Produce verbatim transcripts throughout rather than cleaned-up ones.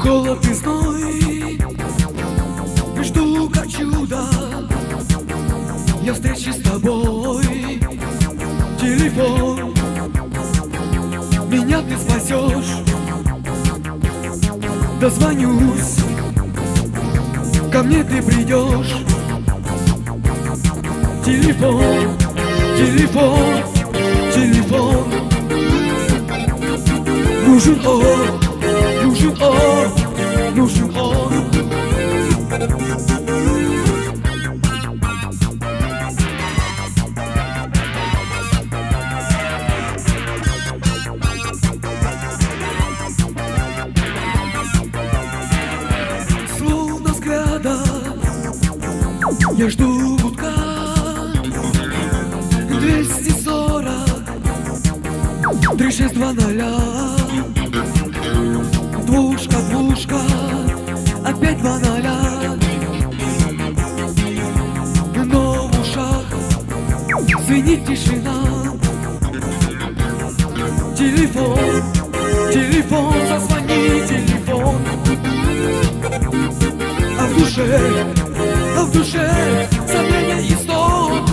холод и зной, жду как чудо я встречи с тобой. Телефон, меня ты спасешь. Дозвонюсь, ко мне ты придешь. Телефон, телефон, телефон. Нужен он, нужен он, нужен он. Словно взгляда я жду гудка. Двести сорок три шесть два ноля. Двушка, двушка, опять два ноля. Но в ушах звенит тишина. Телефон, телефон, зазвони, телефон. А в душе, а в душе сомнения и стон.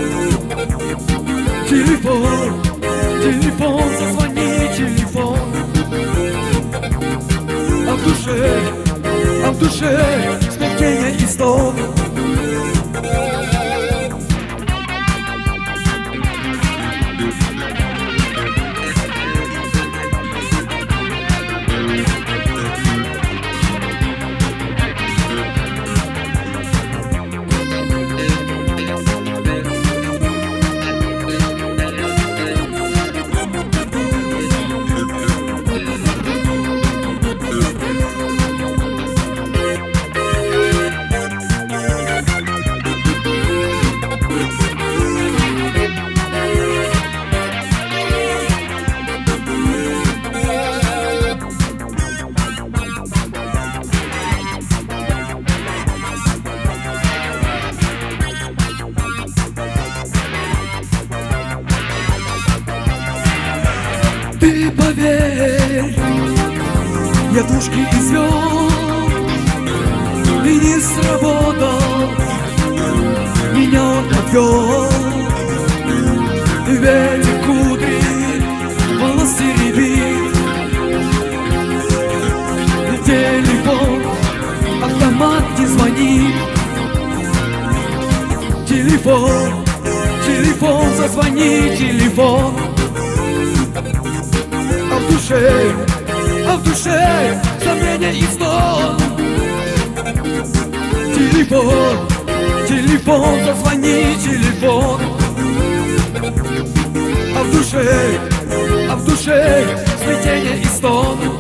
Телефон, телефон, зазвони, телефон. А в душе, а в душе смятение и стон. Ты поверь, я тушки извел и не сработал, меня он подвел. Ветер кудри, волос теребит. Телефон, автомат не звонит. Телефон, телефон, зазвони, телефон. А в душе, а в душе сомнения и стон. Телефон, телефон, зазвони, телефон. А в душе, а в душе смятение и стон.